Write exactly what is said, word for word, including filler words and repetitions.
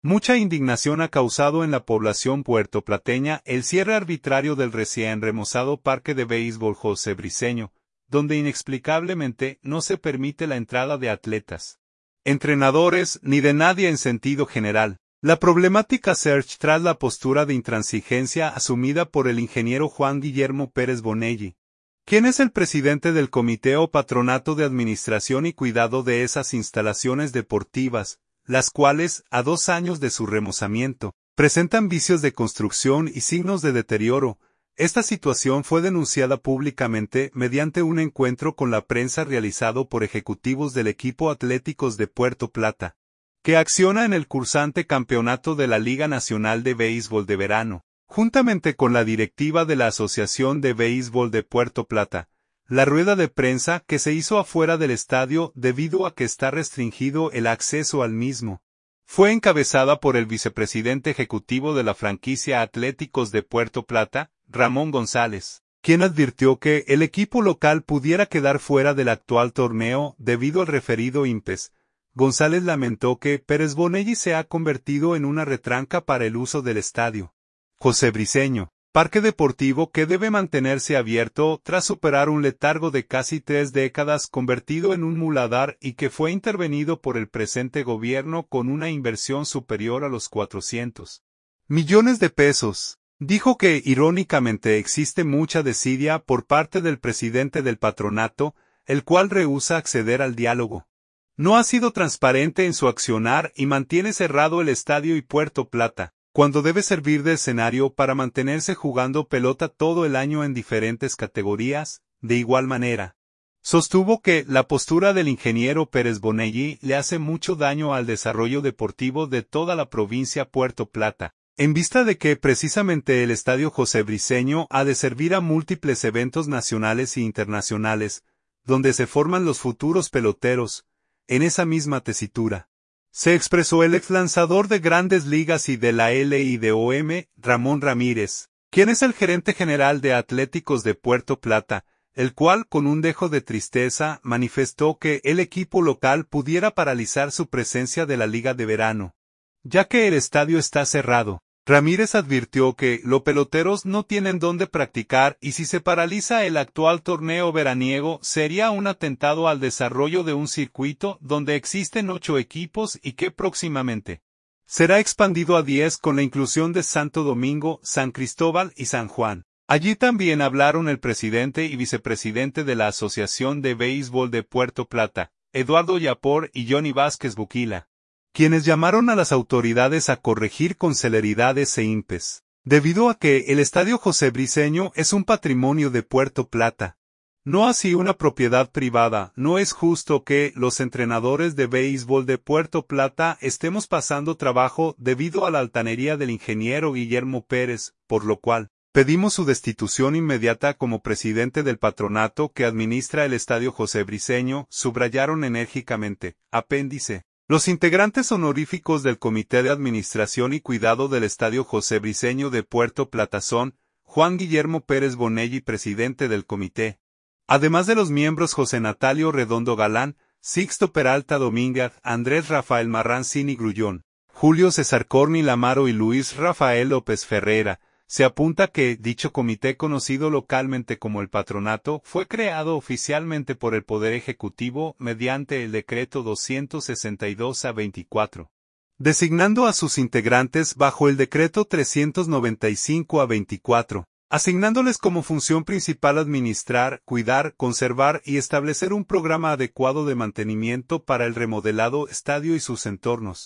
Mucha indignación ha causado en la población puertoplateña el cierre arbitrario del recién remozado Parque de Béisbol José Briceño, donde inexplicablemente no se permite la entrada de atletas, entrenadores ni de nadie en sentido general. La problemática surge tras la postura de intransigencia asumida por el ingeniero Juan Guillermo Pérez Bonelli, quien es el presidente del Comité o Patronato de Administración y Cuidado de esas instalaciones deportivas, las cuales, a dos años de su remozamiento, presentan vicios de construcción y signos de deterioro. Esta situación fue denunciada públicamente mediante un encuentro con la prensa realizado por ejecutivos del equipo Atléticos de Puerto Plata, que acciona en el cursante campeonato de la Liga Nacional de Béisbol de Verano, juntamente con la directiva de la Asociación de Béisbol de Puerto Plata. La rueda de prensa que se hizo afuera del estadio debido a que está restringido el acceso al mismo, fue encabezada por el vicepresidente ejecutivo de la franquicia Atléticos de Puerto Plata, Ramón González, quien advirtió que el equipo local pudiera quedar fuera del actual torneo debido al referido impes. González lamentó que Pérez Bonelli se ha convertido en una retranca para el uso del estadio José Briceño, parque deportivo que debe mantenerse abierto tras superar un letargo de casi tres décadas convertido en un muladar y que fue intervenido por el presente gobierno con una inversión superior a los cuatrocientos millones de pesos. Dijo que irónicamente existe mucha desidia por parte del presidente del patronato, el cual rehúsa acceder al diálogo. No ha sido transparente en su accionar y mantiene cerrado el estadio y Puerto Plata, cuando debe servir de escenario para mantenerse jugando pelota todo el año en diferentes categorías. De igual manera, sostuvo que la postura del ingeniero Pérez Bonelli le hace mucho daño al desarrollo deportivo de toda la provincia Puerto Plata, en vista de que precisamente el estadio José Briceño ha de servir a múltiples eventos nacionales e internacionales, donde se forman los futuros peloteros. En esa misma tesitura se expresó el ex lanzador de Grandes Ligas y de la L I D O M, Ramón Ramírez, quien es el gerente general de Atléticos de Puerto Plata, el cual con un dejo de tristeza manifestó que el equipo local pudiera paralizar su presencia de la Liga de Verano, ya que el estadio está cerrado. Ramírez advirtió que los peloteros no tienen dónde practicar y si se paraliza el actual torneo veraniego sería un atentado al desarrollo de un circuito donde existen ocho equipos y que próximamente será expandido a diez con la inclusión de Santo Domingo, San Cristóbal y San Juan. Allí también hablaron el presidente y vicepresidente de la Asociación de Béisbol de Puerto Plata, Eduardo Yapor y Johnny Vázquez Buquila, quienes llamaron a las autoridades a corregir con celeridad ese impes, debido a que el estadio José Briceño es un patrimonio de Puerto Plata, no así una propiedad privada. No es justo que los entrenadores de béisbol de Puerto Plata estemos pasando trabajo debido a la altanería del ingeniero Guillermo Pérez, por lo cual pedimos su destitución inmediata como presidente del patronato que administra el estadio José Briceño, subrayaron enérgicamente. Apéndice. Los integrantes honoríficos del Comité de Administración y Cuidado del Estadio José Briceño de Puerto Plata son Juan Guillermo Pérez Bonelli, presidente del comité, además de los miembros José Natalio Redondo Galán, Sixto Peralta Domínguez, Andrés Rafael Marrancini Grullón, Julio César Corni Lamaro y Luis Rafael López Ferreira. Se apunta que dicho comité, conocido localmente como el Patronato, fue creado oficialmente por el Poder Ejecutivo mediante el Decreto doscientos sesenta y dos A veinticuatro, designando a sus integrantes bajo el Decreto trescientos noventa y cinco A veinticuatro, asignándoles como función principal administrar, cuidar, conservar y establecer un programa adecuado de mantenimiento para el remodelado estadio y sus entornos.